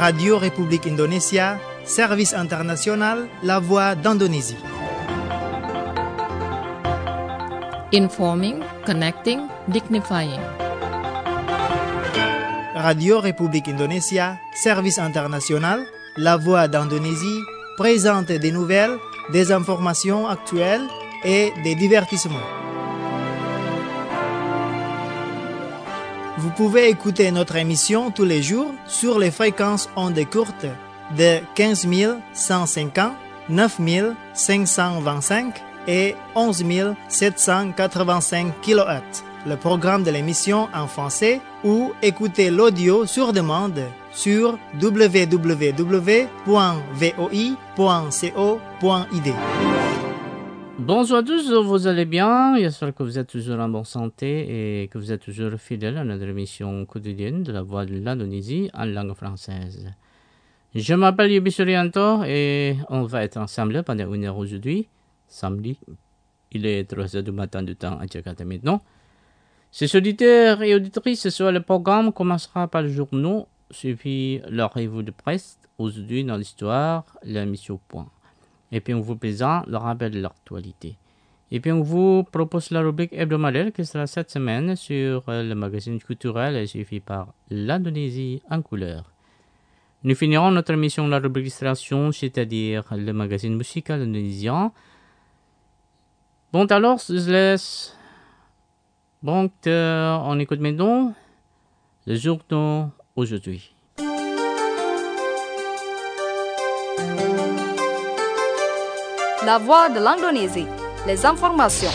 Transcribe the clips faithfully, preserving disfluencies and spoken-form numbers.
Radio République Indonésia, service international, la voix d'Indonésie. Informing, connecting, dignifying. Radio République Indonésia, service international, la voix d'Indonésie, présente des nouvelles, des informations actuelles et des divertissements. Vous pouvez écouter notre émission tous les jours sur les fréquences ondes courtes de quinze mille cent cinquante, neuf mille cinq cent vingt-cinq et onze mille sept cent quatre-vingt-cinq kilohertz. Le programme de l'émission en français ou écoutez l'audio sur demande sur w w w point voi point co point i d. Bonjour à tous, vous allez bien? J'espère que vous êtes toujours en bonne santé et que vous êtes toujours fidèles à notre émission quotidienne de la voix de l'Indonésie en langue française. Je m'appelle Yubi Suryanto et on va être ensemble pendant une heure aujourd'hui, samedi. Il est trois heures du matin du temps à Jakarta maintenant. Ces auditeurs et auditrices sur le programme commencera par le journaux, suivi la revue de presse, aujourd'hui dans l'histoire, l'émission Point. Et puis on vous présente le rappel de l'actualité. Et puis on vous propose la rubrique hebdomadaire qui sera cette semaine sur le magazine culturel suivi par l'Indonésie en couleur. Nous finirons notre émission la rubrique illustration, c'est-à-dire le magazine musical indonésien. Bon alors, je laisse. Donc, euh, on écoute maintenant le journal aujourd'hui. La voix de l'Indonésie, les informations.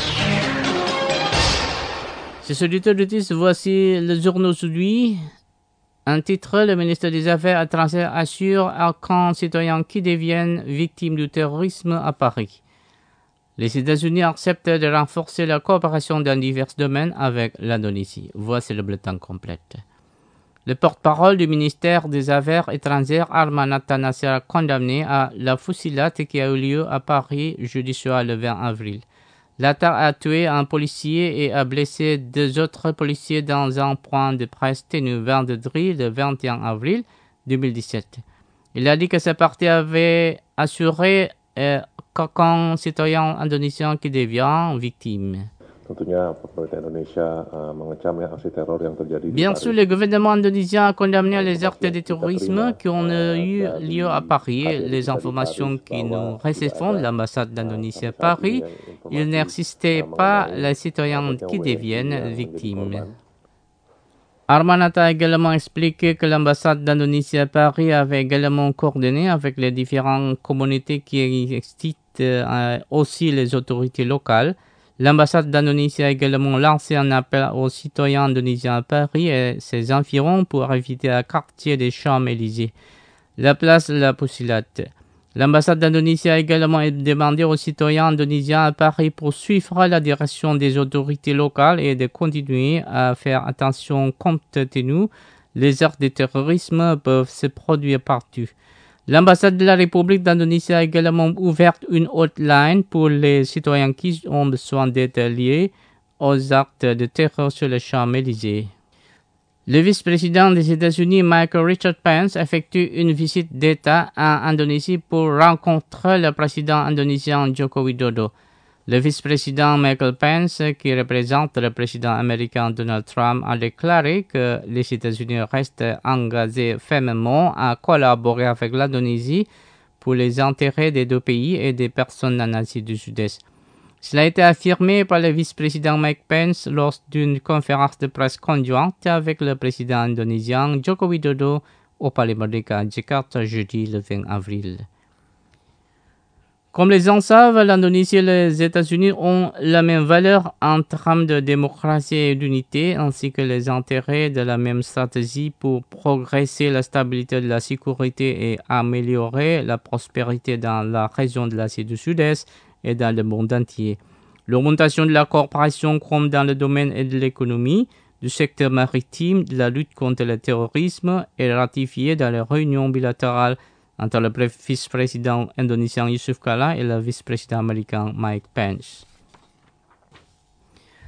Chers auditeurs de tous, voici le journal aujourd'hui. Un titre, le ministre des Affaires étrangères assure à aucun citoyen qui devienne victime du terrorisme à Paris. Les États-Unis acceptent de renforcer la coopération dans divers domaines avec l'Indonésie. Voici le bulletin complet. Le porte-parole du ministère des Affaires étrangères, Arman Natanaser, a condamné à la fusillade qui a eu lieu à Paris jeudi soir le vingt avril. L'attaque a tué un policier et a blessé deux autres policiers dans un point de presse tenu vendredi le vingt et un avril deux mille dix-sept. Il a dit que ce parti avait assuré euh, qu'aucun citoyen indonésien qui devient victime. Bien sûr, le gouvernement indonésien a condamné les actes de terrorisme qui ont eu lieu à Paris. Les informations que nous recevons de l'ambassade d'Indonésie à Paris, il n'existait pas les citoyens qui deviennent victimes. Armanata a également expliqué que l'ambassade d'Indonésie à Paris avait également coordonné avec les différentes communautés qui existent, euh, aussi les autorités locales. L'ambassade d'Indonésie a également lancé un appel aux citoyens indonésiens à Paris et ses environs pour éviter le quartier des Champs-Élysées, la place de la Fusillade. L'ambassade d'Indonésie a également demandé aux citoyens indonésiens à Paris pour suivre la direction des autorités locales et de continuer à faire attention compte tenu les actes de terrorisme peuvent se produire partout. L'ambassade de la République d'Indonésie a également ouvert une hotline pour les citoyens qui ont besoin d'être liés aux actes de terror sur les Champs-Élysées. Le vice-président des États-Unis, Michael Richard Pence, effectue une visite d'État en Indonésie pour rencontrer le président indonésien Joko Widodo. Le vice-président Michael Pence, qui représente le président américain Donald Trump, a déclaré que les États-Unis restent engagés fermement à collaborer avec l'Indonésie pour les intérêts des deux pays et des personnes en Asie du Sud-Est. Cela a été affirmé par le vice-président Mike Pence lors d'une conférence de presse conjointe avec le président indonésien Joko Widodo au Palais Merdeka à Jakarta jeudi le vingt avril. Comme les gens savent, l'Indonésie et les États-Unis ont la même valeur en termes de démocratie et d'unité, ainsi que les intérêts de la même stratégie pour progresser la stabilité de la sécurité et améliorer la prospérité dans la région de l'Asie du Sud-Est et dans le monde entier. L'augmentation de la coopération comme dans le domaine de l'économie, du secteur maritime, de la lutte contre le terrorisme est ratifiée dans les réunions bilatérales entre le vice-président indonésien Yusuf Kala et le vice-président américain Mike Pence.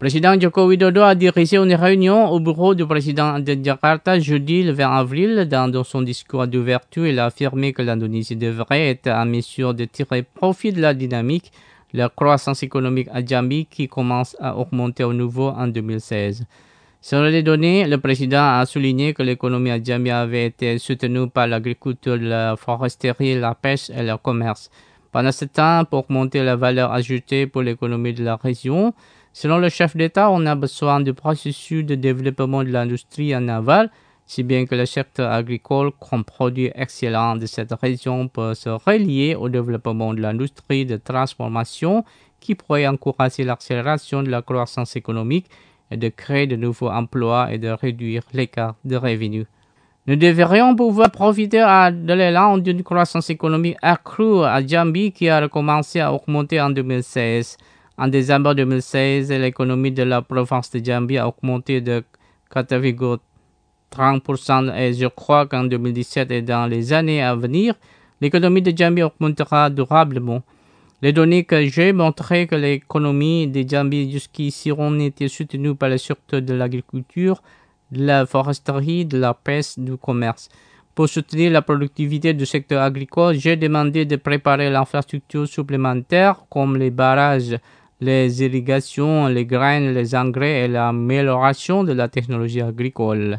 Président Joko Widodo a dirigé une réunion au bureau du président de Jakarta jeudi le vingt avril. Dans, dans son discours d'ouverture, il a affirmé que l'Indonésie devrait être en mesure de tirer profit de la dynamique, la croissance économique à Jambi qui commence à augmenter au nouveau en deux mille seize. Sur les données, le président a souligné que l'économie à Jambi avait été soutenue par l'agriculture, la foresterie, la pêche et le commerce. Pendant ce temps, pour augmenter la valeur ajoutée pour l'économie de la région, selon le chef d'État, on a besoin du processus de développement de l'industrie en aval, si bien que le secteur agricole, comme produit excellent de cette région, peut se relier au développement de l'industrie de transformation qui pourrait encourager l'accélération de la croissance économique et de créer de nouveaux emplois et de réduire l'écart de revenus. Nous devrions pouvoir profiter de l'élan d'une croissance économique accrue à Jambi qui a recommencé à augmenter en deux mille seize. En décembre deux mille seize, l'économie de la province de Jambi a augmenté de quatre virgule trente pour cent et je crois qu'en deux mille dix-sept et dans les années à venir, l'économie de Jambi augmentera durablement. Les données que j'ai montrent que l'économie de Jambi jusqu'ici ont été soutenues par le secteur de l'agriculture, de la foresterie, de la pêche, du commerce. Pour soutenir la productivité du secteur agricole, j'ai demandé de préparer l'infrastructure supplémentaire comme les barrages, les irrigations, les graines, les engrais et l'amélioration de la technologie agricole.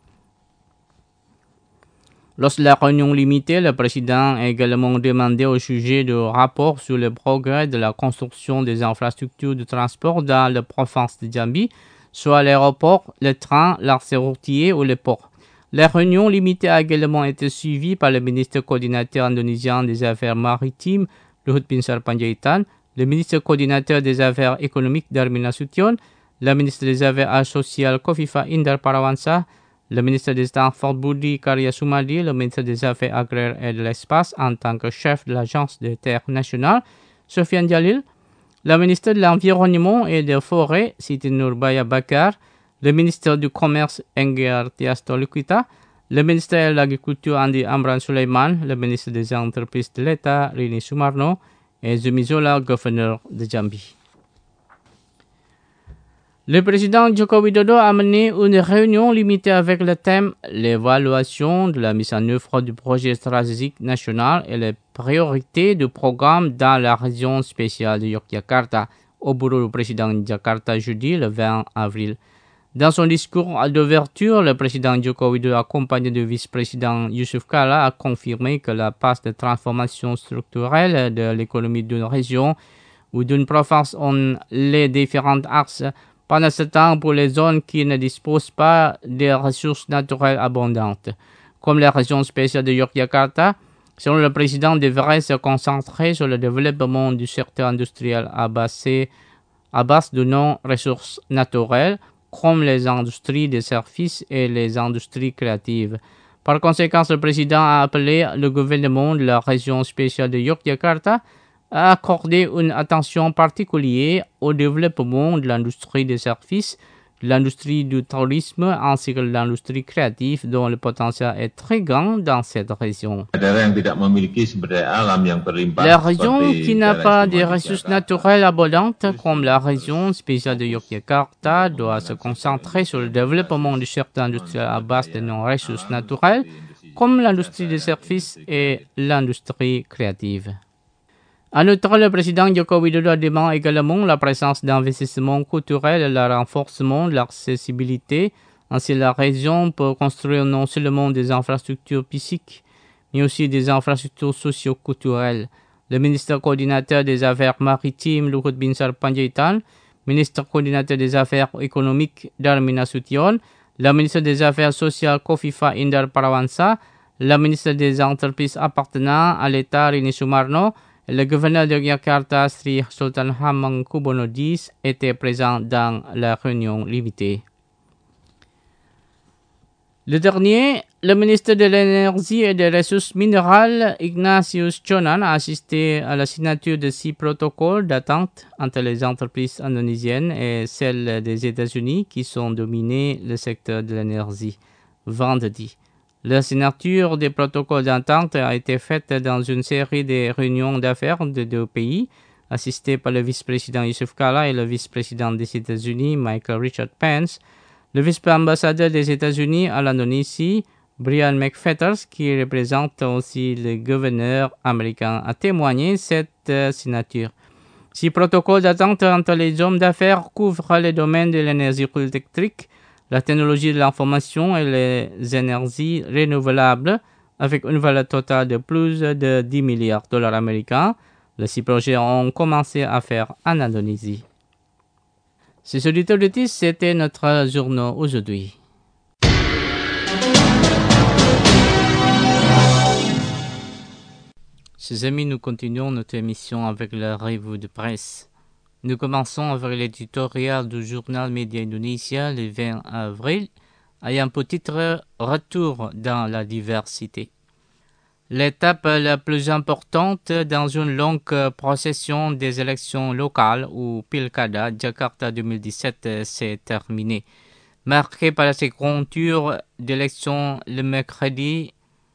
Lors de la réunion limitée, le président a également demandé au sujet de rapport sur le progrès de la construction des infrastructures de transport dans la province de Jambi, soit l'aéroport, le train, l'axe routier ou le port. La réunion limitée a également été suivie par le ministre coordinateur indonésien des Affaires maritimes, Luhut Binsar Panjaitan, le ministre coordinateur des Affaires économiques Darmin Nasution, le ministre des Affaires sociales Kofifa Indar Parawansa, le ministre des Transports Budi Karya Sumadi, le ministre des Affaires agraires et de l'espace en tant que chef de l'Agence des terres nationales, Sofian Jalil, le ministre de l'Environnement et des Forêts, Siti Nurbaya Bakar, le ministre du Commerce, Enggar Tias Tolukita, le ministre de l'Agriculture, Andi Amran Sulaiman, le ministre des Entreprises de l'État, Rini Sumarno, et Zumi Zola, gouverneur de Jambi. Le président Joko Widodo a mené une réunion limitée avec le thème « L'évaluation de la mise en œuvre du projet stratégique national et les priorités du programme dans la région spéciale de Yogyakarta » au bureau du président de Jakarta jeudi le vingt avril. Dans son discours d'ouverture, le président Joko Widodo, accompagné du vice-président Yusuf Kala, a confirmé que la passe de transformation structurelle de l'économie d'une région ou d'une province ont les différents axes. Pendant ce temps, pour les zones qui ne disposent pas des ressources naturelles abondantes, comme la région spéciale de Yogyakarta, selon le président, devrait se concentrer sur le développement du secteur industriel à base, à base de non-ressources naturelles, comme les industries des services et les industries créatives. Par conséquent, le président a appelé le gouvernement de la région spéciale de Yogyakarta à accorder une attention particulière au développement de l'industrie des services, de l'industrie du tourisme ainsi que de l'industrie créative dont le potentiel est très grand dans cette région. La région qui n'a pas de ressources naturelles abondantes comme la région spéciale de Yogyakarta doit se concentrer sur le développement du secteur industriel à base de non-ressources naturelles comme l'industrie des services et l'industrie créative. En outre, le président Joko Widodo demande également la présence d'investissements culturels et le renforcement de l'accessibilité. Ainsi, la région peut construire non seulement des infrastructures physiques, mais aussi des infrastructures socio-culturelles. Le ministre coordinateur des Affaires maritimes, Luhut Binsar Panjaitan, ministre coordinateur des Affaires économiques, Darmin Nasution, le ministre des Affaires sociales, Kofifa Indar Parawansa, le ministre des Entreprises appartenant à l'État, Rini Sumarno, le gouverneur de Yogyakarta, Sri Sultan Hamengkubuwono X, était présent dans la réunion limitée. Le dernier, le ministre de l'Énergie et des Ressources minérales, Ignatius Jonan, a assisté à la signature de six protocoles d'attente entre les entreprises indonésiennes et celles des États-Unis qui sont dominées le secteur de l'énergie. Vendredi, la signature des protocoles d'entente a été faite dans une série de réunions d'affaires de deux pays, assisté par le vice-président Yusuf Kala et le vice-président des États-Unis, Michael Richard Pence. Le vice-ambassadeur des États-Unis à l'Indonésie, Brian McFetters, qui représente aussi le gouverneur américain, a témoigné cette euh, signature. Ce protocole d'attente entre les hommes d'affaires couvre les domaines de l'énergie électrique, la technologie de l'information et les énergies renouvelables, avec une valeur totale de plus de dix milliards de dollars américains. Les six projets ont commencé à faire en Indonésie. Ces auditeurs de titre, c'était notre journal aujourd'hui. Chers amis, nous continuons notre émission avec la revue de presse. Nous commençons avec l'éditorial du journal Média Indonesia le vingt avril, ayant pour titre « Retour dans la diversité ». L'étape la plus importante dans une longue procession des élections locales ou Pilkada Jakarta deux mille dix-sept s'est terminée, marquée par la seconde tour d'élection le mercredi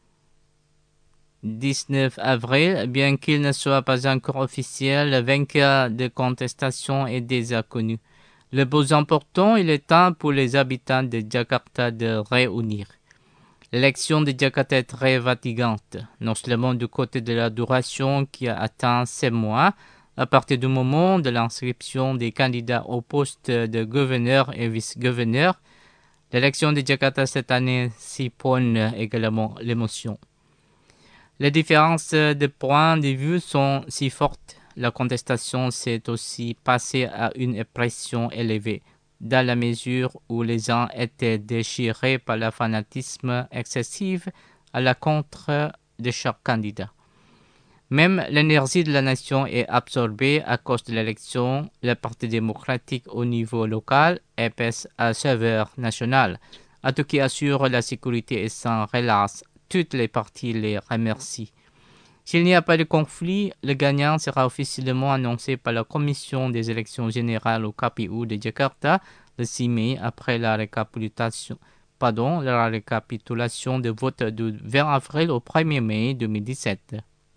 dix-neuf avril, bien qu'il ne soit pas encore officiel, le vainqueur de contestation est déjà connu. Le plus important, il est temps pour les habitants de Jakarta de réunir. L'élection de Jakarta est très fatigante, non seulement du côté de la duration qui a atteint sept mois, à partir du moment de l'inscription des candidats au poste de gouverneur et vice-gouverneur. L'élection de Jakarta cette année s'y prône également l'émotion. Les différences de points de vue sont si fortes. La contestation s'est aussi passée à une pression élevée, dans la mesure où les uns étaient déchirés par le fanatisme excessif à la contre de chaque candidat. Même l'énergie de la nation est absorbée à cause de l'élection. Le Parti démocratique au niveau local épaisse à saveur nationale, à tout qui assure la sécurité et sans relâche. Toutes les parties les remercient. S'il n'y a pas de conflit, le gagnant sera officiellement annoncé par la Commission des élections générales au K P U de Jakarta le six mai après la récapitulation, pardon, la récapitulation de vote du vingt avril au premier mai deux mille dix-sept.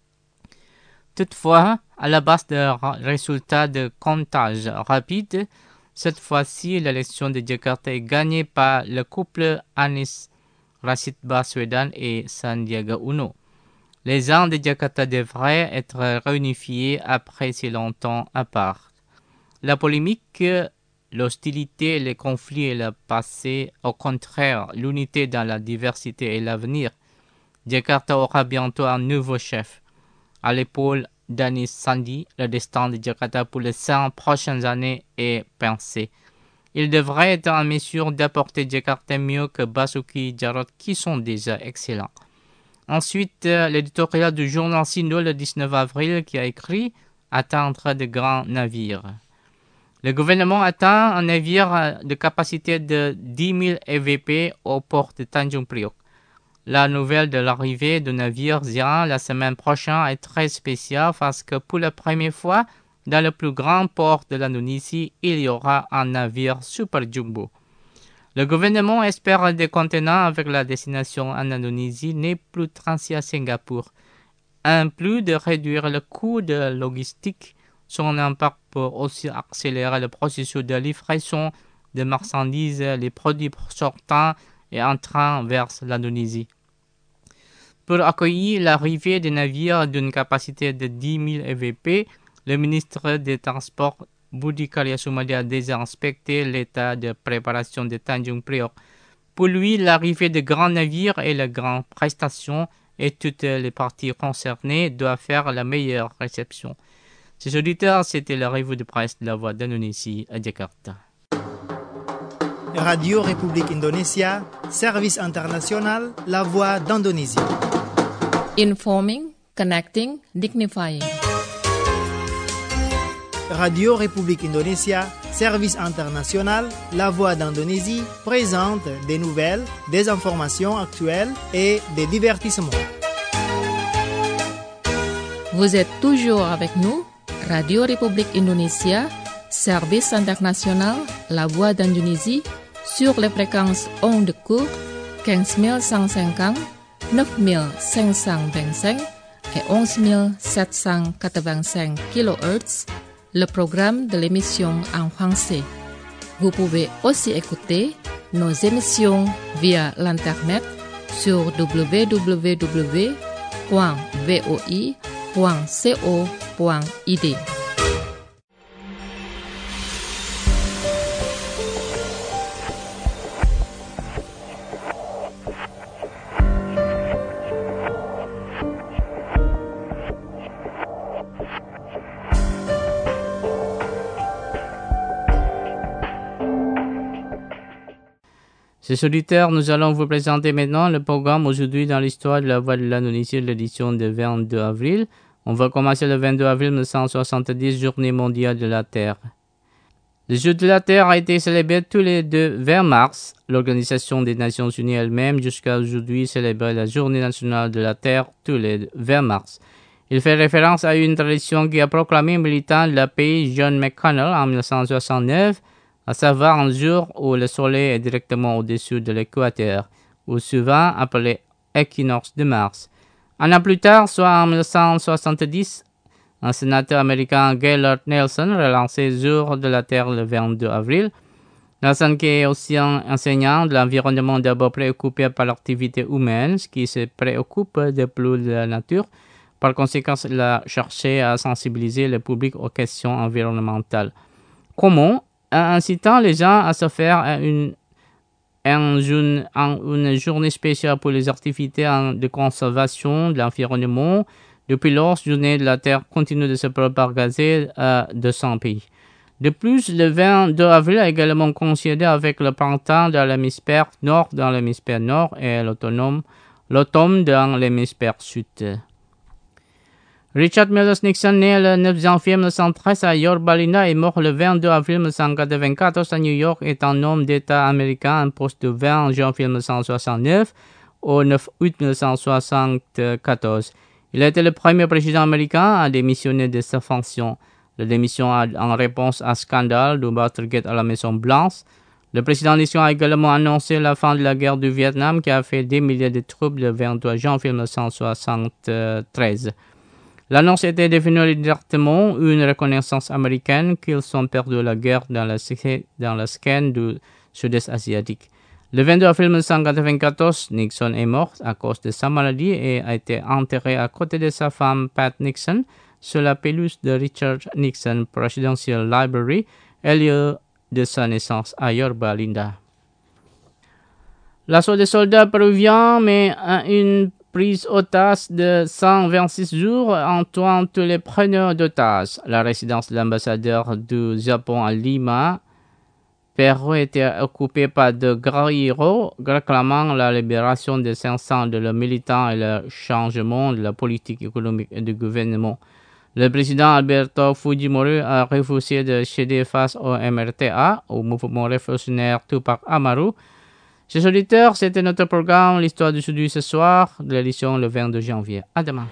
Toutefois, à la base de résultats de comptage rapide, cette fois-ci, l'élection de Jakarta est gagnée par le couple Anies Rashid Baswedan et Sandiaga Uno. Les gens de Jakarta devraient être réunifiés après si longtemps à part. La polémique, l'hostilité, les conflits et le passé, au contraire, l'unité dans la diversité et l'avenir. Jakarta aura bientôt un nouveau chef. À l'épaule d'Anis Sandi, le destin de Jakarta pour les cinq prochaines années est pensé. Il devrait être en mesure d'apporter Jakarta mieux que Basuki Jarot qui sont déjà excellents. Ensuite, l'éditorial du journal Sindo le dix-neuf avril qui a écrit « Atteindre de grands navires ». Le gouvernement atteint un navire de capacité de dix mille E V P au port de Tanjung Priok. La nouvelle de l'arrivée du navire Ziran la semaine prochaine est très spéciale parce que pour la première fois, dans le plus grand port de l'Indonésie, il y aura un navire super jumbo. Le gouvernement espère des contenants avec la destination en Indonésie n'est plus transi à Singapour. En plus de réduire le coût de logistique, son impact peut aussi accélérer le processus de livraison de marchandises, les produits sortants et entrant vers l'Indonésie. Pour accueillir l'arrivée des navires d'une capacité de dix mille E V P, le ministre des Transports, Budi Karya Sumadi, a déjà inspecté l'état de préparation de Tanjung Priok. Pour lui, l'arrivée de grands navires et la grande prestation et toutes les parties concernées doivent faire la meilleure réception. Ces auditeurs, c'était la revue de presse de la Voix d'Indonésie à Jakarta. Radio République Indonésia, service international, la Voix d'Indonésie. Informing, connecting, dignifying. Radio République Indonésia, service international, la Voix d'Indonésie, présente des nouvelles, des informations actuelles et des divertissements. Vous êtes toujours avec nous, Radio République Indonésia, service international, la Voix d'Indonésie, sur les fréquences ondes courtes quinze mille cent cinquante, neuf mille cinq cent vingt-cinq et onze mille sept cent quatre-vingt-cinq kilohertz, le programme de l'émission en français. Vous pouvez aussi écouter nos émissions via l'Internet sur w w w point voi point co point i d. Chers auditeurs, nous allons vous présenter maintenant le programme aujourd'hui dans l'histoire de la Voix de l'Indonésie, l'édition du vingt-deux avril. On va commencer le vingt-deux avril mille neuf cent soixante-dix, Journée mondiale de la Terre. Le Jour de la Terre a été célébré tous les deux vingt mars. L'Organisation des Nations Unies elle-même, jusqu'à aujourd'hui, célèbre la Journée nationale de la Terre tous les vingt mars. Il fait référence à une tradition qui a proclamé militant de la paix John McConnell en mille neuf cent soixante-neuf, à savoir un jour où le soleil est directement au-dessus de l'équateur, ou souvent appelé équinoxe de Mars. Un an plus tard, soit en mille neuf cent soixante-dix, un sénateur américain, Gaylord Nelson, relançait le jour de la Terre le vingt-deux avril. Nelson, qui est aussi un enseignant de l'environnement d'abord préoccupé par l'activité humaine, qui se préoccupe de plus de la nature, par conséquent, il a cherché à sensibiliser le public aux questions environnementales. Comment? En incitant les gens à se faire une, une, une, une journée spéciale pour les activités de conservation de l'environnement. Depuis lors, la journée de la Terre continue de se propager à deux cents pays. De plus, le vingt-deux avril est également coïncidé avec le printemps dans l'hémisphère nord dans l'hémisphère nord et l'automne, l'automne dans l'hémisphère sud. Richard Milhous Nixon, né le neuf janvier mille neuf cent treize à Yorba Linda et mort le vingt-deux avril mille neuf cent quatre-vingt-quatorze à New York, est un homme d'État américain, un poste du vingt janvier mille neuf cent soixante-neuf au neuf août mille neuf cent soixante-quatorze. Il a été le premier président américain à démissionner de sa fonction. La démission en réponse à un scandale du Watergate à la Maison-Blanche. Le président Nixon a également annoncé la fin de la guerre du Vietnam qui a fait des milliers de troupes le vingt-trois janvier mille neuf cent soixante-treize. L'annonce était devenue directement une reconnaissance américaine qu'ils ont perdu la guerre dans la, dans la scène du sud-est asiatique. Le vingt-deux avril mille neuf cent quatre-vingt-quatorze, Nixon est mort à cause de sa maladie et a été enterré à côté de sa femme Pat Nixon sur la pelouse de Richard Nixon Presidential Library, et lieu de sa naissance à Yorba Linda. L'assaut des soldats péruviens met une prise otage de cent vingt-six jours en tuant tous les preneurs d'otages. La résidence de l'ambassadeur du Japon à Lima, Pérou, était occupée par de guerrilleros réclamant la libération des cinq cents de leurs militants et le changement de la politique économique et du gouvernement. Le président Alberto Fujimori a refusé de céder face au M R T A, au mouvement révolutionnaire Tupac Amaru. Chers auditeurs, c'était notre programme L'Histoire du Sud ce soir, de l'édition le vingt-deux janvier. À demain.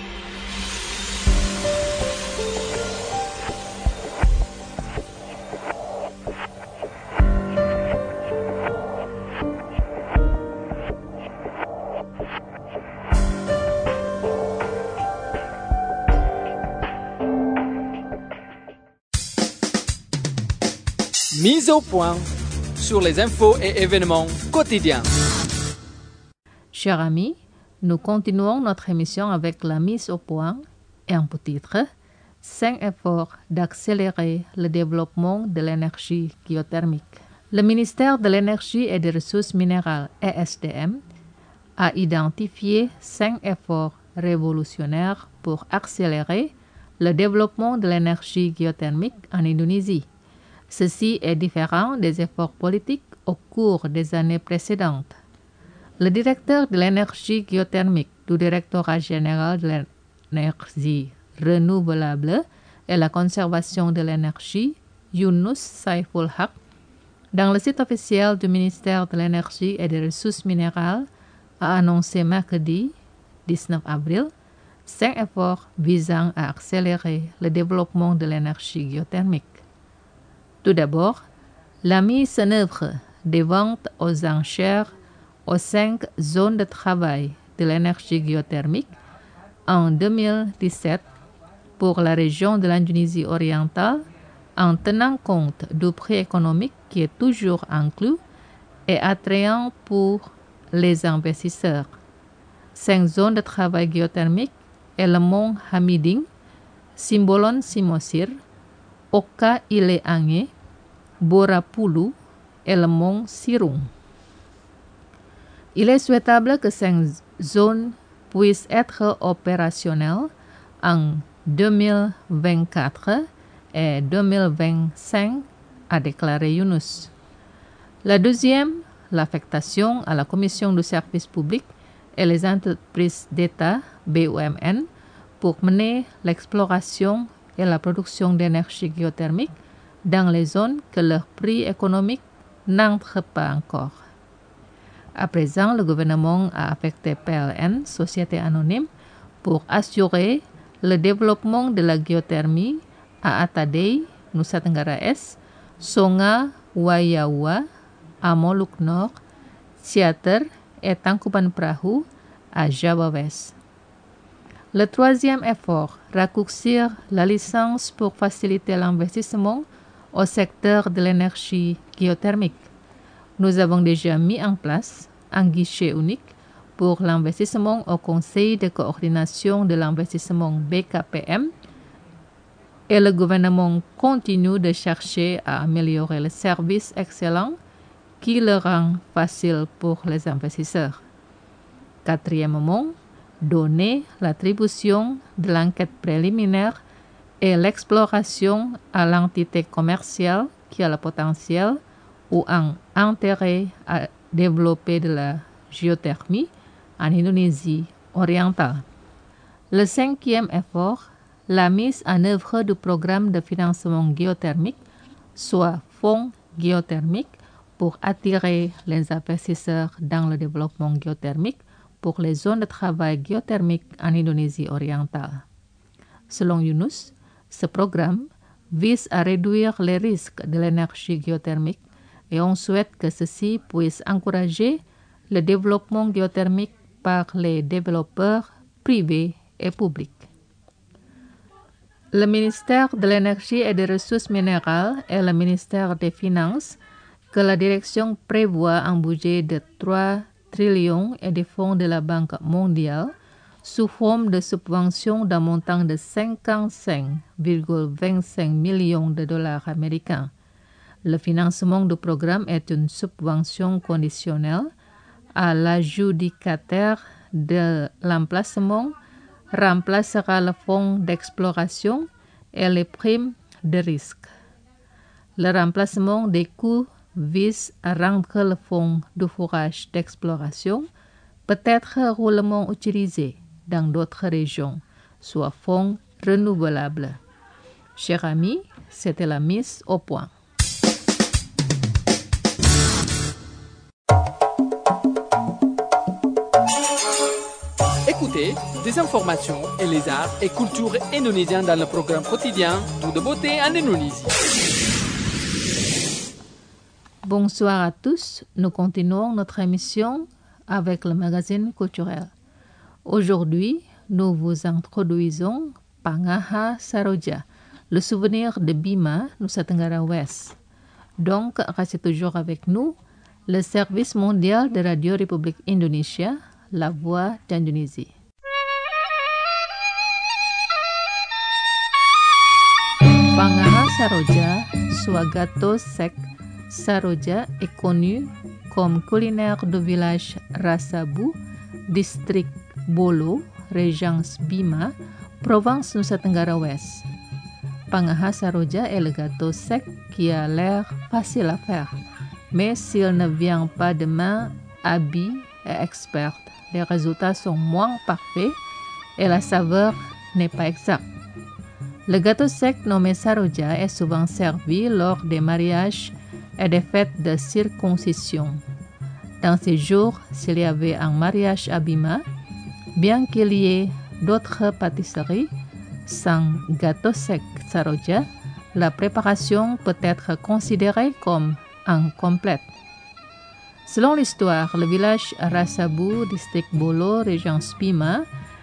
Mise au point sur les infos et événements quotidiens. Chers amis, nous continuons notre émission avec la mise au point et un titre « cinq efforts d'accélérer le développement de l'énergie géothermique ». Le ministère de l'Énergie et des Ressources minérales E S D M a identifié cinq efforts révolutionnaires pour accélérer le développement de l'énergie géothermique en Indonésie. Ceci est différent des efforts politiques au cours des années précédentes. Le directeur de l'énergie géothermique du Directorat général de l'énergie renouvelable et la conservation de l'énergie, Yunus Saiful Haq, dans le site officiel du ministère de l'Énergie et des Ressources minérales, a annoncé mercredi dix-neuf avril cinq efforts visant à accélérer le développement de l'énergie géothermique. Tout d'abord, la mise en œuvre des ventes aux enchères aux cinq zones de travail de l'énergie géothermique en deux mille dix-sept pour la région de l'Indonésie orientale en tenant compte du prix économique qui est toujours inclus et attrayant pour les investisseurs. Cinq zones de travail géothermique est le mont Hamiding, Simbolon Simosir, Oka Ile Ange, Borapulu et le mont Sirung. Il est souhaitable que ces zones puissent être opérationnelles en deux mille vingt-quatre et deux mille vingt-cinq, a déclaré Yunus. La deuxième, l'affectation à la Commission du service public et les entreprises d'État, B U M N, pour mener l'exploration et la production d'énergie géothermique dans les zones que leur prix économique n'entre pas encore. À présent, le gouvernement a affecté P L N, Société Anonyme, pour assurer le développement de la géothermie à Atadei, Nusa Tenggara Est, Songa, Wayawa, à Moluques Nord, Ciater et Tangkuban Perahu à Java West. Le troisième effort, raccourcir la licence pour faciliter l'investissement au secteur de l'énergie géothermique. Nous avons déjà mis en place un guichet unique pour l'investissement au Conseil de coordination de l'investissement B K P M et le gouvernement continue de chercher à améliorer le service excellent qui le rend facile pour les investisseurs. Quatrièmement, donner l'attribution de l'enquête préliminaire et l'exploration à l'entité commerciale qui a le potentiel ou un intérêt à développer de la géothermie en Indonésie orientale. Le cinquième effort, la mise en œuvre du programme de financement géothermique, soit fonds géothermique, pour attirer les investisseurs dans le développement géothermique pour les zones de travail géothermique en Indonésie orientale. Selon Yunus, ce programme vise à réduire les risques de l'énergie géothermique et on souhaite que ceci puisse encourager le développement géothermique par les développeurs privés et publics. Le ministère de l'Énergie et des Ressources minérales et le ministère des Finances que la direction prévoit un budget de trois trillions et des fonds de la Banque mondiale sous forme de subventions d'un montant de cinquante-cinq virgule vingt-cinq millions de dollars américains. Le financement du programme est une subvention conditionnelle à l'adjudicataire de l'emplacement, remplacera le fonds d'exploration et les primes de risque. Le remplacement des coûts vise à rendre le fonds de fourrage d'exploration peut-être roulement utilisé dans d'autres régions, soit fonds renouvelables. Chers amis, c'était la mise au point. Écoutez des informations et les arts et cultures indonésiens dans le programme quotidien Tout de beauté en Indonésie. Bonsoir à tous, nous continuons notre émission avec le magazine culturel. Aujourd'hui, nous vous introduisons Pangaha Saroja, le souvenir de Bima, Nusa Tenggara West. Donc, restez toujours avec nous, le service mondial de Radio République Indonésia, la voix d'Indonésie. Pangaha Saroja, soit gâteau sec, Saroja est connu comme culinaire du village Rasabu, district Bolo, région Bima, province Nusa Tenggara West. Pangaha Saroja est le gâteau sec qui a l'air facile à faire, mais s'il ne vient pas de main habile et experte, les résultats sont moins parfaits et la saveur n'est pas exacte. Le gâteau sec nommé Saroja est souvent servi lors des mariages et des fêtes de circoncision. Dans ces jours, s'il y avait un mariage à Bima, bien qu'il y ait d'autres pâtisseries, sans gâteau sec Saroja, la préparation peut être considérée comme incomplète. Selon l'histoire, le village Rasabu, district Bolo, région Bima,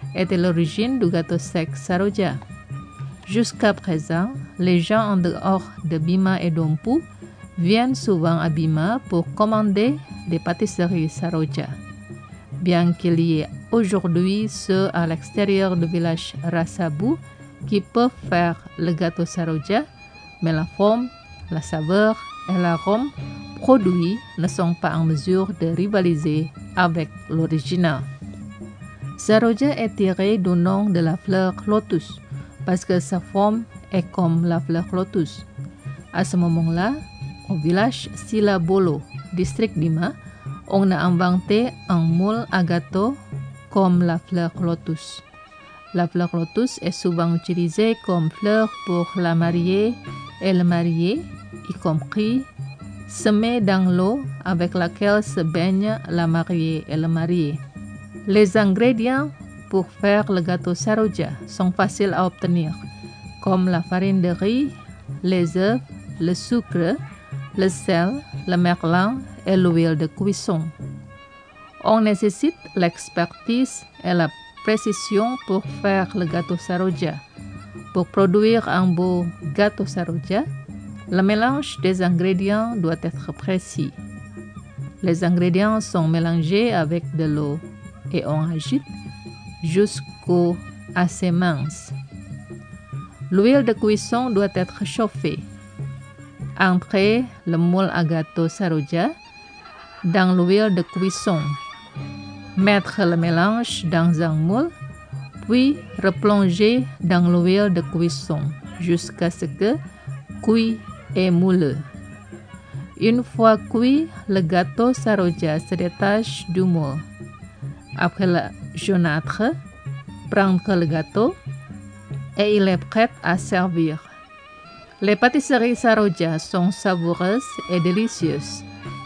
était l'origine du gâteau sec Saroja. Jusqu'à présent, les gens en dehors de Bima et Dompu viennent souvent à Bima pour commander des pâtisseries Saroja. Bien qu'il y ait aujourd'hui ceux à l'extérieur du village Rasabu qui peuvent faire le gâteau Saroja, mais la forme, la saveur et l'arôme produits ne sont pas en mesure de rivaliser avec l'original. Saroja est tiré du nom de la fleur lotus parce que sa forme est comme la fleur lotus. À ce moment-là, au village Silabolo, district Bima, on a inventé un moule à gâteau comme la fleur lotus. La fleur lotus est souvent utilisée comme fleur pour la mariée et le marié, y compris semée dans l'eau avec laquelle se baignent la mariée et le marié. Les ingrédients pour faire le gâteau Saroja sont faciles à obtenir, comme la farine de riz, les œufs, le sucre, le sel, le merlin et l'huile de cuisson. On nécessite l'expertise et la précision pour faire le gâteau Saroja. Pour produire un beau gâteau Saroja, le mélange des ingrédients doit être précis. Les ingrédients sont mélangés avec de l'eau et on agite jusqu'au assez mince. L'huile de cuisson doit être chauffée. Entrez le moule à gâteau Saroja dans l'huile de cuisson. Mettre le mélange dans un moule, puis replonger dans l'huile de cuisson jusqu'à ce que cuit et mouleux. Une fois cuit, le gâteau Saroja se détache du moule. Après le jaunâtre, prendre le gâteau et il est prêt à servir. Les pâtisseries Saroja sont savoureuses et délicieuses.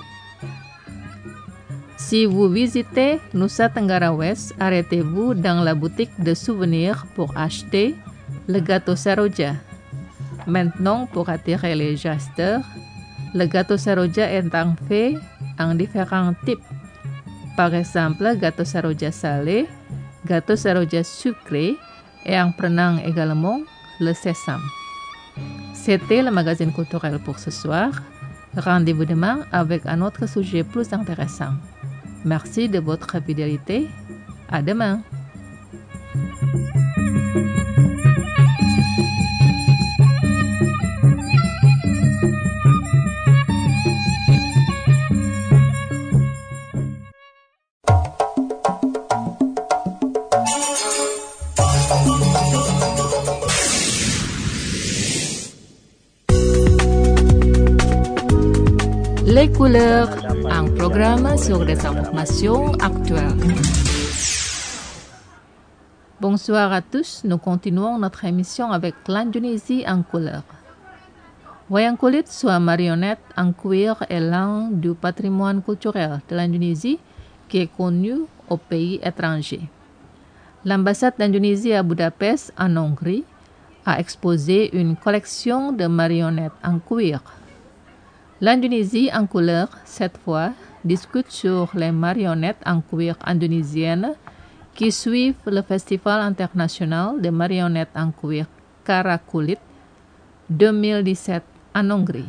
Si vous visitez Nusa Tenggara West, arrêtez-vous dans la boutique de souvenirs pour acheter le gâteau Saroja. Maintenant, pour attirer les gesteurs, le gâteau Saroja est en fait en différents types. Par exemple, gâteau Saroja salé, gâteau Saroja sucré et en prenant également le sésame. C'était le magazine culturel pour ce soir. Rendez-vous demain avec un autre sujet plus intéressant. Merci de votre fidélité. À demain. Les couleurs, un programme sur des informations actuelles. Bonsoir à tous, nous continuons notre émission avec l'Indonésie en couleurs. Wayang kulit, soit marionnette en cuir, est l'un du patrimoine culturel de l'Indonésie qui est connu aux pays étrangers. L'ambassade d'Indonésie à Budapest, en Hongrie, a exposé une collection de marionnettes en cuir. L'Indonésie en couleur, cette fois, discute sur les marionnettes en cuir indonésiennes qui suivent le Festival international de marionnettes en cuir Karakulit deux mille dix-sept en Hongrie.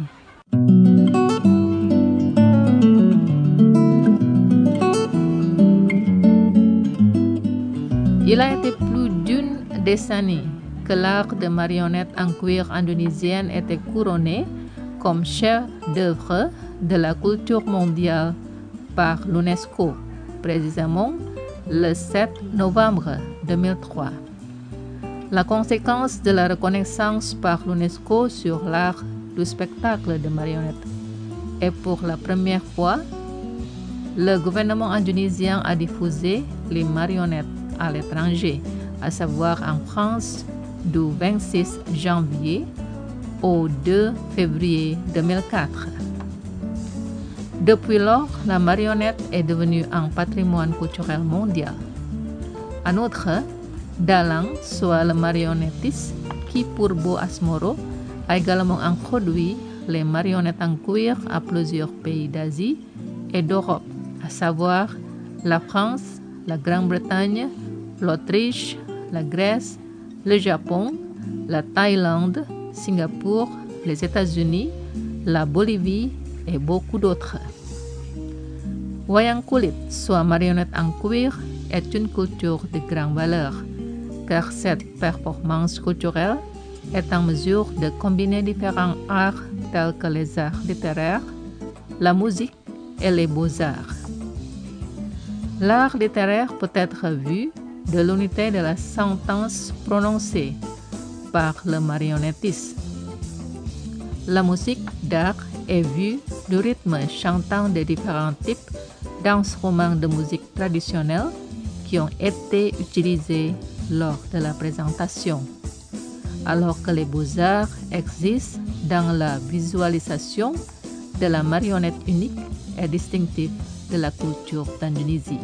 Il a été plus d'une décennie que l'art de marionnettes en cuir indonésienne était couronné comme chef-d'œuvre de la culture mondiale par l'UNESCO, précisément le sept novembre deux mille trois. La conséquence de la reconnaissance par l'UNESCO sur l'art du spectacle de marionnettes est pour la première fois, le gouvernement indonésien a diffusé les marionnettes à l'étranger, à savoir en France du vingt-six janvier au deux février deux mille quatre. Depuis lors, la marionnette est devenue un patrimoine culturel mondial. En outre, Dalang, soit le marionnettiste Ki Purbo Asmoro, a également introduit les marionnettes en cuir à plusieurs pays d'Asie et d'Europe, à savoir la France, la Grande-Bretagne, l'Autriche, la Grèce, le Japon, la Thaïlande, Singapour, les États-Unis, la Bolivie et beaucoup d'autres. Wayang kulit, soit marionnette en cuir, est une culture de grande valeur, car cette performance culturelle est en mesure de combiner différents arts tels que les arts littéraires, la musique et les beaux-arts. L'art littéraire peut être vu de l'unité de la sentence prononcée par le marionnettiste. La musique d'art est vue du rythme chantant des différents types d'instruments de musique traditionnels qui ont été utilisés lors de la présentation, alors que les beaux-arts existent dans la visualisation de la marionnette unique et distinctive de la culture d'Indonésie.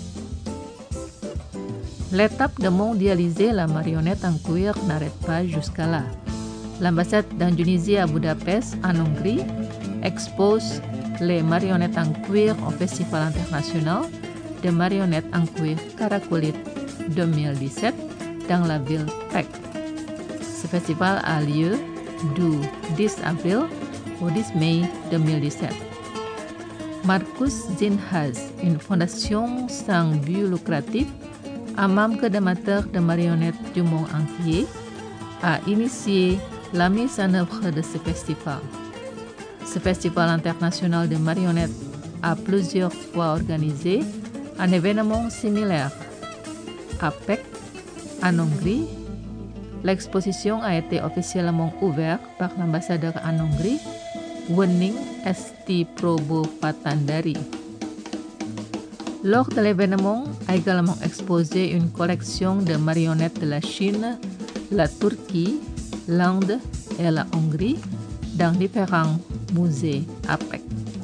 L'étape de mondialiser la marionnette en cuir n'arrête pas jusqu'à là. L'ambassade d'Indonésie à Budapest, en Hongrie, expose les marionnettes en cuir au Festival international de marionnettes en cuir Karakulit deux mille dix-sept dans la ville Pek. Ce festival a lieu du dix avril au dix mai deux mille dix-sept. Markus Zinhas, une fondation sans but lucratif, un membre d'amateurs de marionnettes du monde entier, a initié la mise en œuvre de ce festival. Ce festival international de marionnettes a plusieurs fois organisé un événement similaire. À Pek, en Hongrie, l'exposition a été officiellement ouverte par l'ambassadeur en Hongrie, Wening Esti Probo Patandari. Lors de l'événement a également exposé une collection de marionnettes de la Chine, la Turquie, l'Inde et la Hongrie dans différents musées à Pek.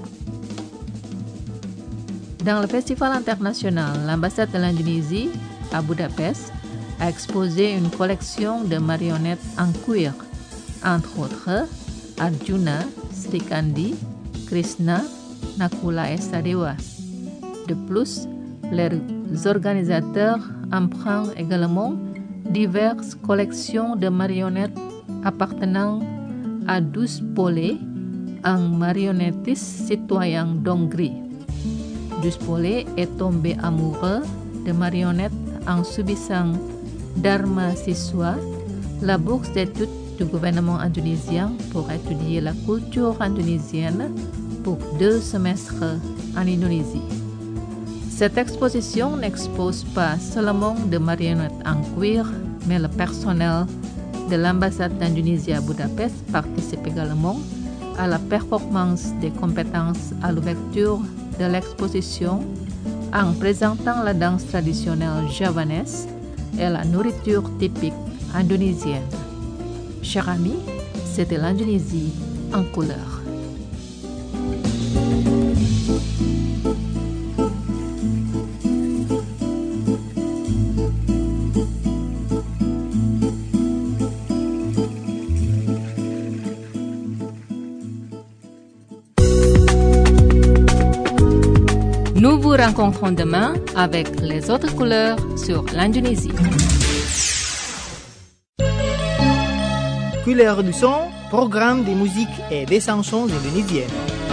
Dans le festival international, l'ambassade de l'Indonésie à Budapest a exposé une collection de marionnettes en cuir, entre autres Arjuna, Srikandi, Krishna, Nakula et Sadewa. De plus, les organisateurs empruntent également diverses collections de marionnettes appartenant à douze Polé, un marionnettiste citoyen d'Hongrie. douze Polé est tombé amoureux de marionnettes en subissant Dharma Siswa, la bourse d'études du gouvernement indonésien pour étudier la culture indonésienne pour deux semestres en Indonésie. Cette exposition n'expose pas seulement de marionnettes en cuir, mais le personnel de l'ambassade d'Indonésie à Budapest participe également à la performance des compétences à l'ouverture de l'exposition en présentant la danse traditionnelle javanaise et la nourriture typique indonésienne. Chers amis, c'était l'Indonésie en couleur. Nous vous rencontrons demain avec les autres couleurs sur l'Indonésie. Couleur du son, programme de musique et des chansons indonésiennes.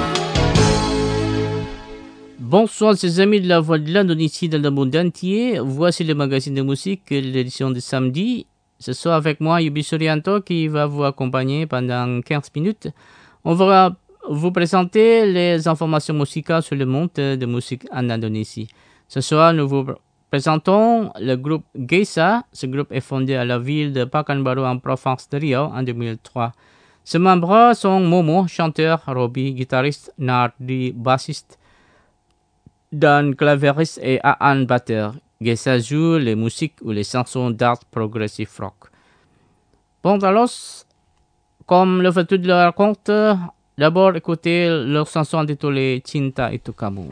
Bonsoir, chers amis de la Voix de l'Indonésie dans le monde entier. Voici le magazine de musique, l'édition de samedi. Ce soir avec moi, Yubi Suryanto, qui va vous accompagner pendant quinze minutes. On va vous présenter les informations musicales sur le monde de musique en Indonésie. Ce soir, nous vous présentons le groupe Geisha. Ce groupe est fondé à la ville de Pekanbaru en province de Riau en deux mille trois. Ses membres sont Momo, chanteur, Robi, guitariste, Nardi, bassiste, dan clavieriste et Aan, batteur. Geisha joue les musiques ou les chansons d'art progressive rock. Bon, alors, comme le fait de la raconte, d'abord écoutez leur chanson intitulée Cinta Itu Kamu.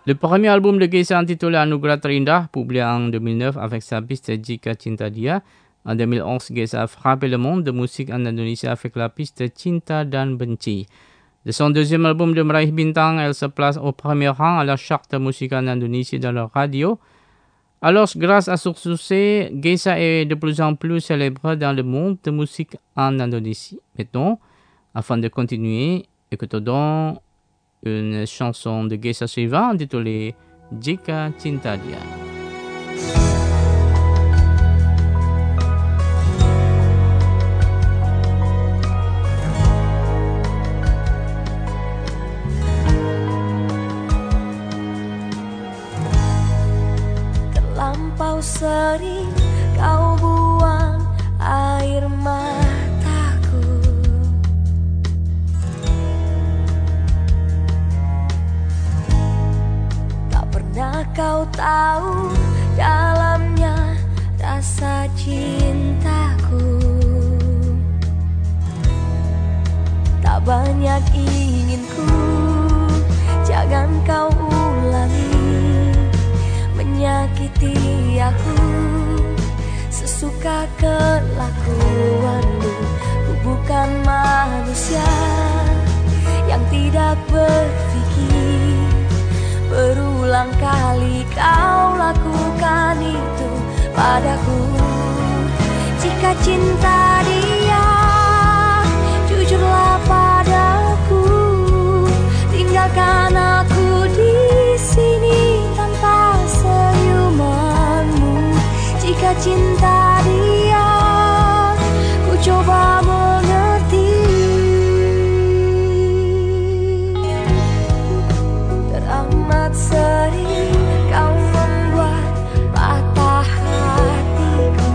Le premier album de Geisha intitulé Anugerah Terindah, publié en deux mille neuf avec sa piste Jika Cinta Dia. En deux mille onze, Geisha a frappé le monde de musique en Indonésie avec la piste Cinta dan Benci. De son deuxième album de meraih bintang, elle se place au premier rang à la charte musicale en Indonésie dans la radio. Alors, grâce à son succès, Geisha est de plus en plus célèbre dans le monde de musique en Indonésie. Maintenant, afin de continuer, écoutons donc une chanson de Geisha suivante intitulée Jika Cinta Dia. Terlampau sering kau buang air mataku, tak pernah kau tahu dalamnya rasa cintaku. Tak banyak inginku, jangan kau ulangi menyakiti aku sesuka kelakuanmu. Ku bukan manusia yang tidak berpikir. Berulang kali kau lakukan itu padaku. Jika cinta dia, jujurlah padaku. Tinggalkan aku di sini tanpa senyumanmu. Jika cinta dia, ku coba mengerti. Teramat sering kau membuat patah hatiku.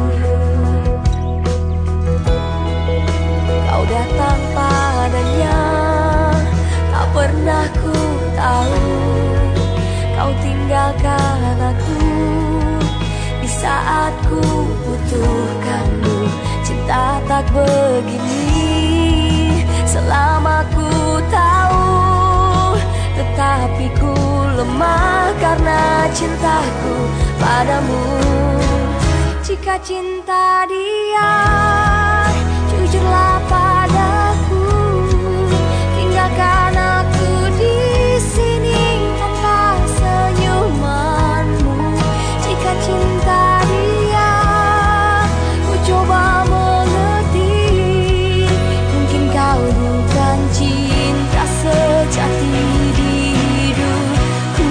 Kau datang padanya, tak pernah ku tahu. Kau tinggalkan aku di saat ku butuhkanmu. Cinta tak begini selama ku tahu, tetapi ku lemah karena cintaku padamu. Jika cinta dia, jujurlah padaku. Tinggalkan aku di sini tanpa senyumanmu. Jika cinta dia, ku coba mengerti. Mungkin kau bukan cinta sejati di hidupku.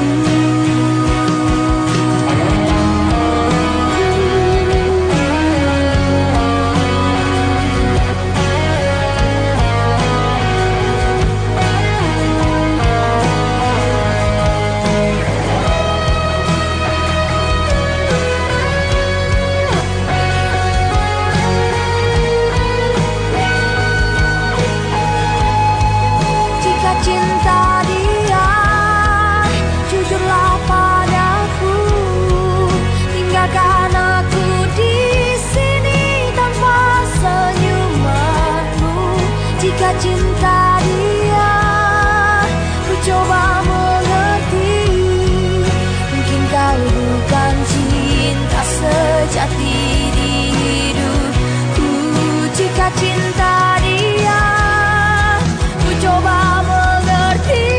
Jika cinta dia, jujurlah padaku. Tinggalkan aku di sini tanpa senyumanmu. Jika cinta dia, ku coba mengerti. Mungkin kau bukan cinta sejati di hidupku. Jika cinta dia, ku coba mengerti.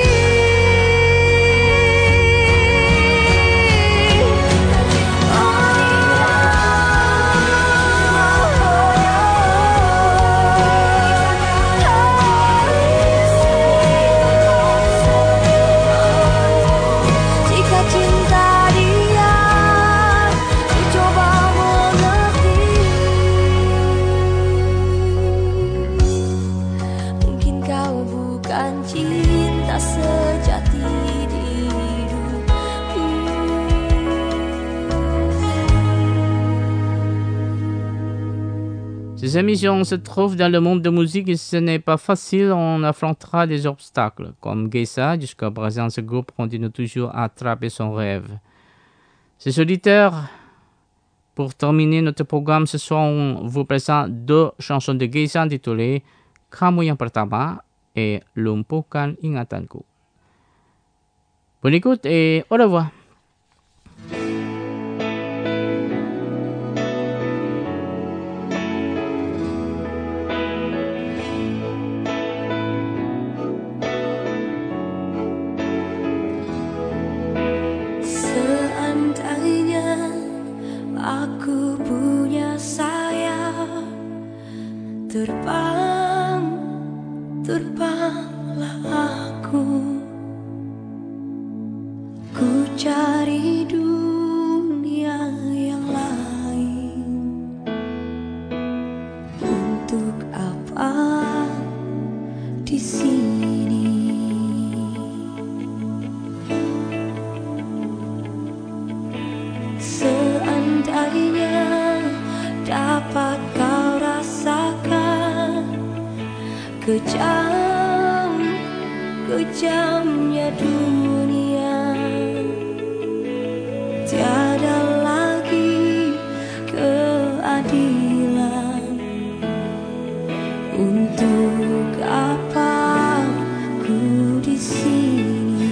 Jika cinta dia, ku coba mengerti. Mungkin kau bukan cinta sejati di hidupku. Ces émissions se trouvent dans le monde de musique et ce n'est pas facile, on affrontera des obstacles. Comme Geisha, jusqu'à présent, ce groupe continue toujours à attraper son rêve. Ces auditeurs, pour terminer notre programme ce soir, on vous présente deux chansons de Geisha intitulées Kamu yang pertama et Lumpuhkan Ingatanku. Bonne écoute et au revoir. Seandainya aku punya sayap, terbang, terbanglah aku. Ku cari dunia yang lain. Untuk apa di sini? Seandainya dapat kau rasakan kejam, kejamnya dunia, tiada lagi keadilan. Untuk apa ku di sini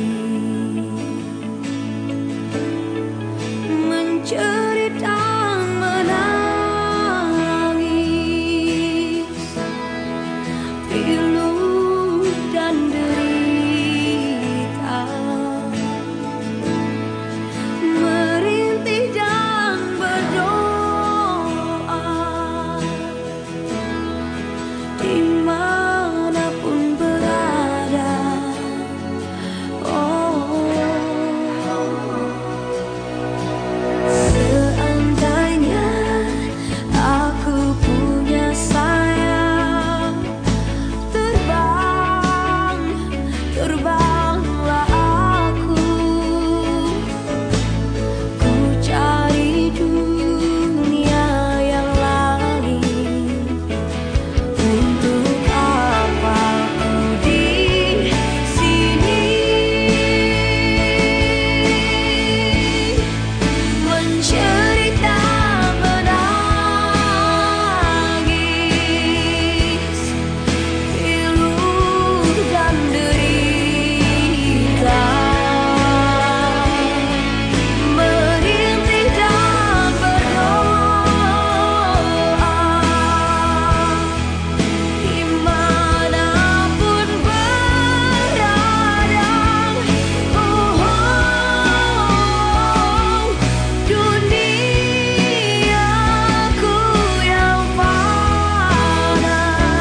mencerita menangis, pilu dan derita, merintih dan berdoa, dimanapun berada. Oh, seandainya aku punya sayap, terbang, terbanglah aku. Ku cari dunia yang lain. Untuk apa ku di sini mencerita menangis, pilu dan derita, merintih dan berdoa, dimanapun berada. Oh, duniaku yang fana.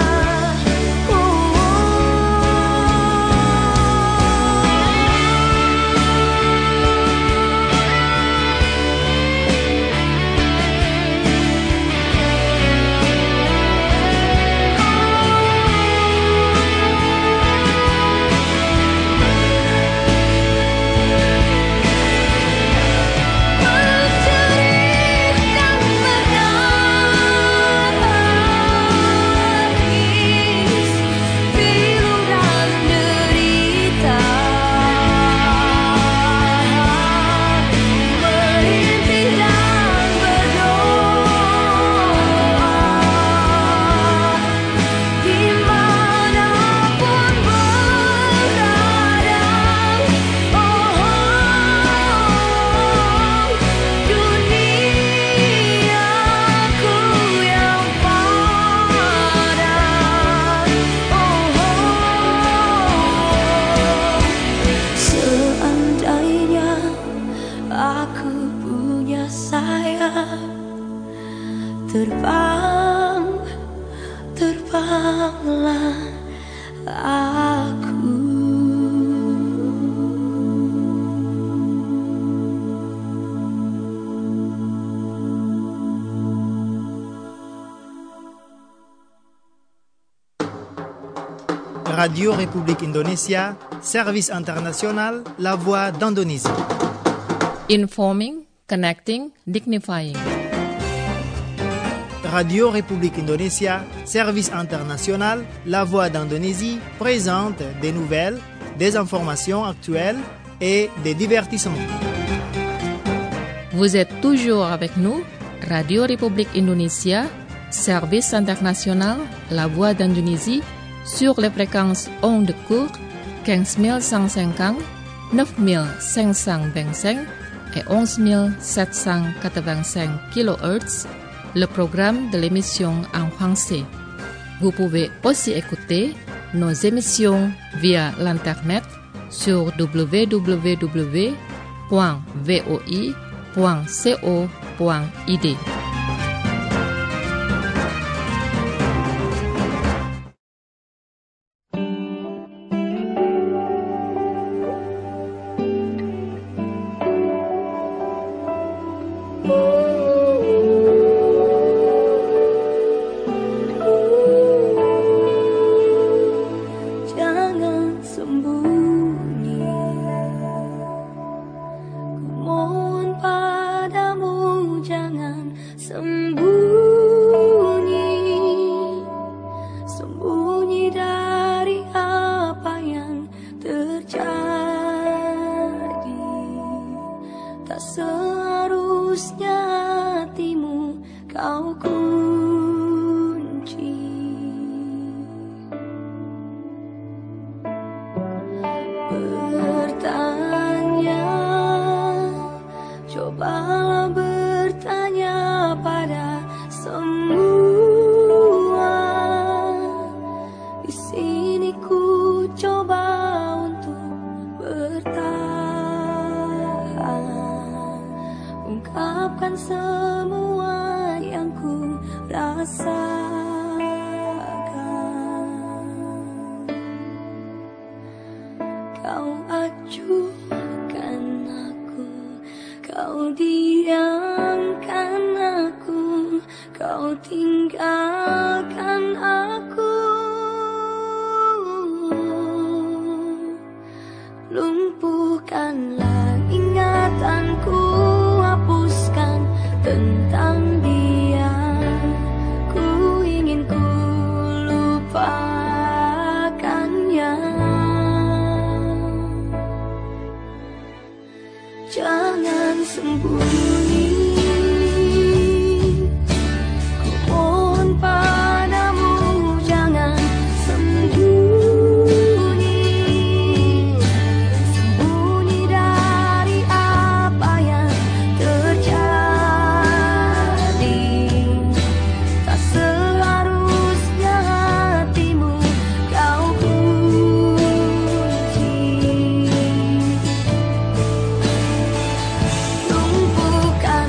Mencerita menangis, pilu dan derita, merintih dan berdoa, dimanapun berada. Oh, duniaku yang fana. Oh, seandainya aku punya sayap, terbang, terbanglah aku. Radio République Indonésia, service international, la voix d'Indonésie. Informing, connecting, dignifying. Radio République Indonésia, service international, la voix d'Indonésie, présente des nouvelles, des informations actuelles et des divertissements. Vous êtes toujours avec nous, Radio République Indonésia, service international, la voix d'Indonésie, sur les fréquences ondes courtes quinze mille cent cinquante, neuf mille cinq cent vingt-cinq et onze mille sept cent quatre-vingt-cinq kilohertz, le programme de l'émission en français. Vous pouvez aussi écouter nos émissions via l'internet sur w w w point voi point co point i d. Lumpuhkan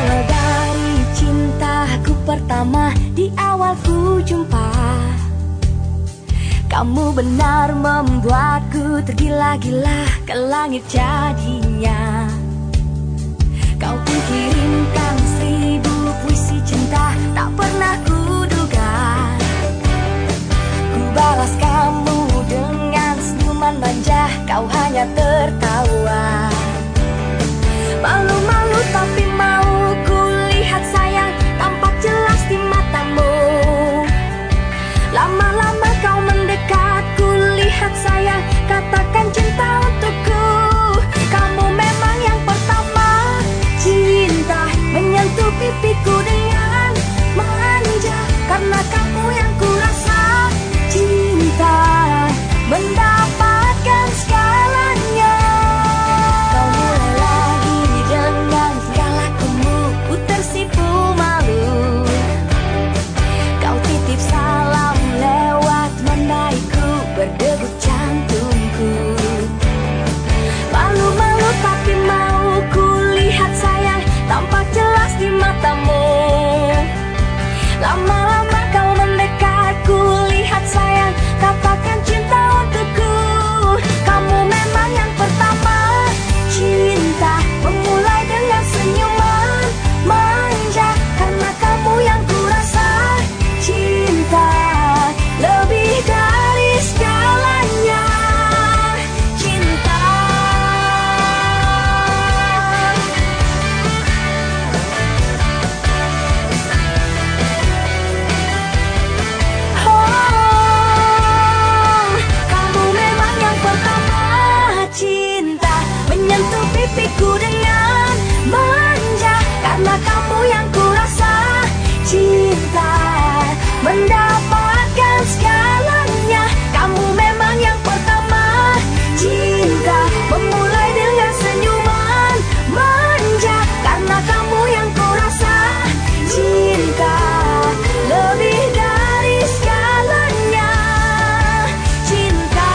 Berawal dari cintaku pertama di awal ku jumpa, kamu benar membuatku tergila-gila ke langit jadinya. Kau pun kirimkan seribu puisi cinta tak pernah kuduga. Ku balas kamu dengan senyuman manja, kau hanya tertawa. Malu-malu tapi mau kulihat sayang, tampak jelas di matamu. Lama-lama kau mendekat, kulihat sayang, katakan cinta untukku. Kamu memang yang pertama, cinta menyentuh pipiku dengan manja. Karena kamu yang kurasa, cinta mendapatkan segalanya. Kau mulai lagi dengan segala kamu, ku tersipu malu. Kau titip salam lewat mandaiku, berdegup jantungku. Malu-malu tapi mau kulihat sayang, tampak jelas di matamu. Lama-lama kau mendekat, kulihat sayang, katakan cinta untukku. Kamu memang yang pertama, cinta memulai dengan senyuman manja. Karena kamu yang kurasa, cinta lebih dari segalanya. Cinta oh, kamu memang yang pertama, cinta menyentuh pipiku dengan manja. Karena kamu yang kurasa, cinta mendapatkan segalanya. Kamu memang yang pertama, cinta memulai dengan senyuman manja. Karena kamu yang kurasa, cinta lebih dari segalanya. Cinta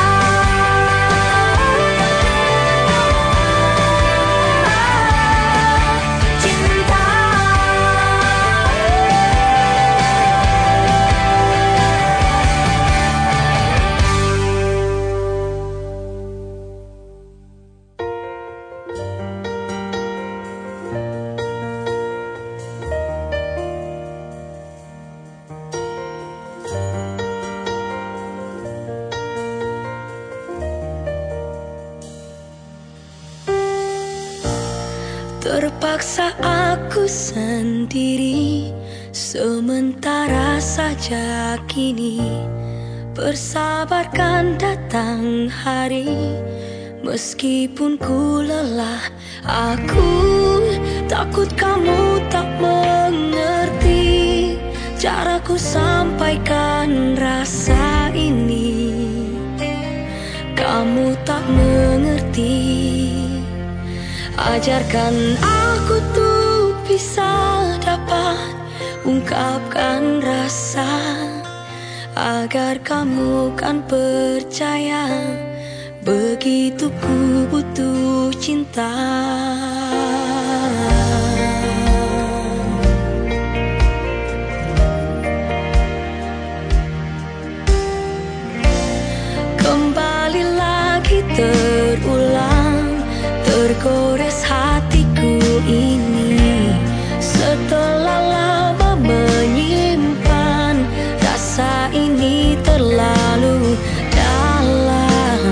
Cinta terpaksa aku sendiri, sementara saja kini bersabarkan datang hari. Meskipun ku lelah, aku takut kamu tak mengerti caraku sampaikan rasa ini. Kamu tak mengerti, ajarkan aku tuh bisa dapat ungkapkan rasa, agar kamu kan percaya begitu ku butuh cinta. Kembali lagi terulang, tergores hatiku ini. Setelah lama menyimpan rasa ini terlalu dalam,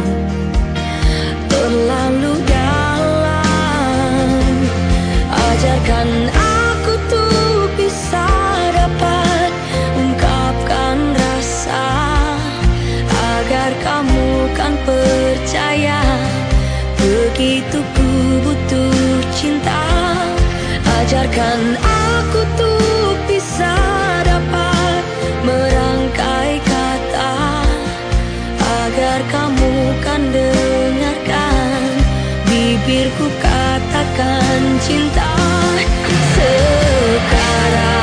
terlalu dalam. Ajarkan aku tuh bisa dapat ungkapkan rasa, agar kamu kan percaya begitu ku butuh cinta. Ajarkan aku tuh bisa dapat merangkai kata, agar kamu kan dengarkan bibirku katakan cinta sekarang.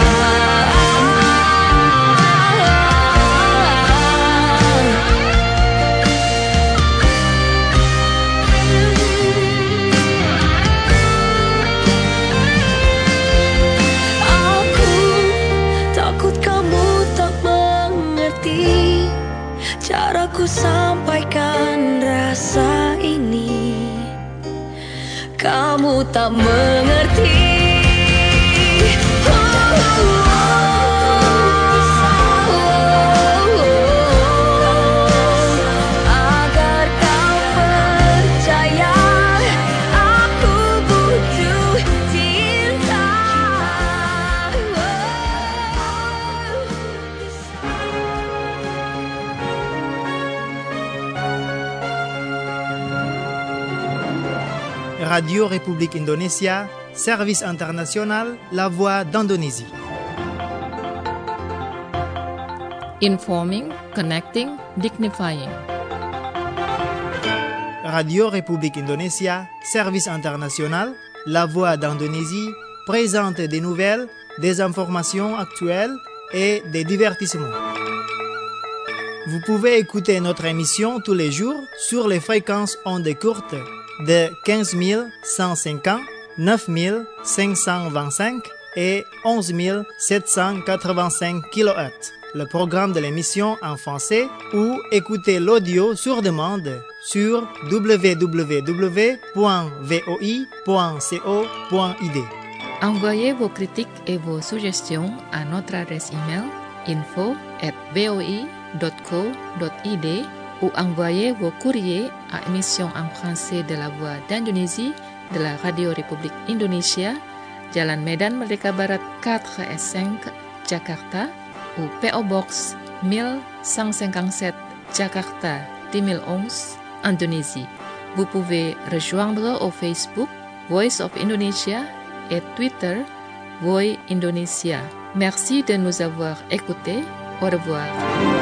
kau tak mengerti. Oh, oh, oh. Radio République Indonésia, service international, la voix d'Indonésie. Informing, connecting, dignifying. Radio République Indonésia, service international, la voix d'Indonésie, présente des nouvelles, des informations actuelles et des divertissements. Vous pouvez écouter notre émission tous les jours sur les fréquences ondes courtes de quinze mille cent cinquante, neuf mille cinq cent vingt-cinq et onze mille sept cent quatre-vingt-cinq kilohertz. Le programme de l'émission en français ou écoutez l'audio sur demande sur w w w point v o i point co point i d. Envoyez vos critiques et vos suggestions à notre adresse email info at voi dot co dot i d ou envoyez vos courriers à émission en français de la Voix d'Indonésie de la Radio République Indonésia, Jalan Medan Merdeka Barat quatre S cinq, Jakarta, ou P O Box mille cent cinquante-sept, Jakarta dix mille onze, Indonésie. Vous pouvez rejoindre au Facebook Voice of Indonesia et Twitter Voi Indonesia. Merci de nous avoir écoutés. Au revoir.